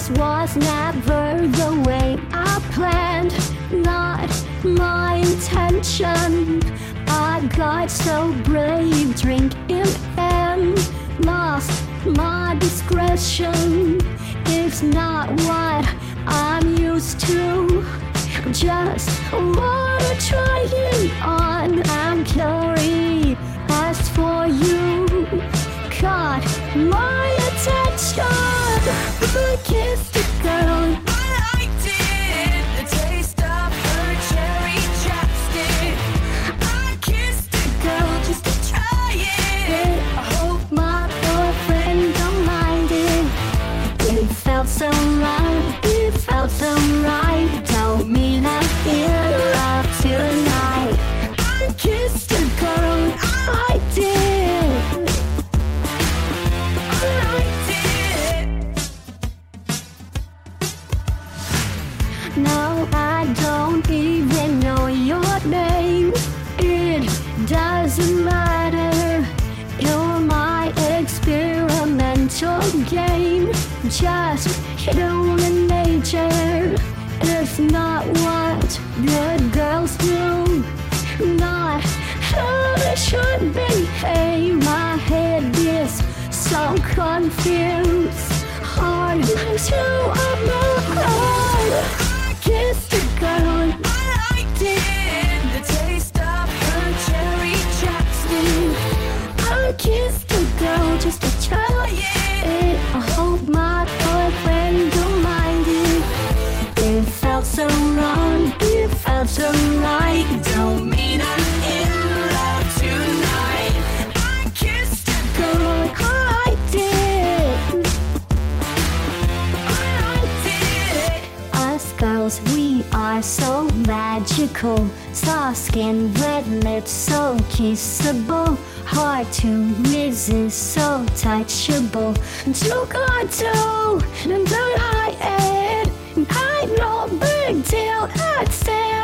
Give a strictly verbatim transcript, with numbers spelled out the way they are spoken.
This was never the way I planned, not my intention. I got so brave, drinking and lost my discretion. It's not what I'm used to. Just wanna try it on. I'm curious as for you. Caught my attention. I kissed a girl. I liked it, the taste of her cherry chapstick. I kissed a girl just to try it. I hope my boyfriend don't mind it. It felt so right, it felt so right. Don't mean I'm in love tonight. I kissed a girl, I did. I liked it. No, I don't even know your name. It doesn't matter. You're my experimental game. Just human nature. It's not what good girls do. Not how I should behave. My head is so confused. Hard to overcome. I kissed a girl. I liked it, the taste of her cherry chapstick. I kissed a girl just to try it. I hope my boyfriend don't mind it. It felt so wrong, it felt so right. Don't mean I'm in love tonight. I kissed a girl. Girl, I did. I liked it. Us girls, we are so magical. Soft skin, red lips, so kissable. Hard to resist, so touchable. Too good to, and I add. I know big deal, I'd say